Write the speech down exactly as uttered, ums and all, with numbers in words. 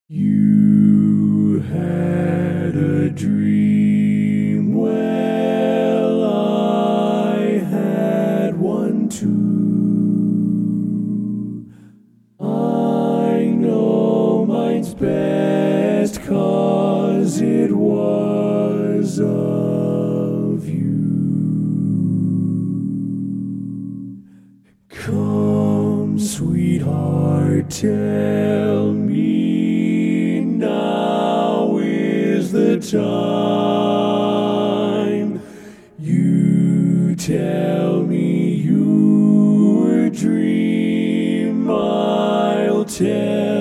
You had a dream, well, I had one too. I know mine's best 'cause it was of you. Come, sweetheart, tell me now is the time. You tell me your dream, I'll tell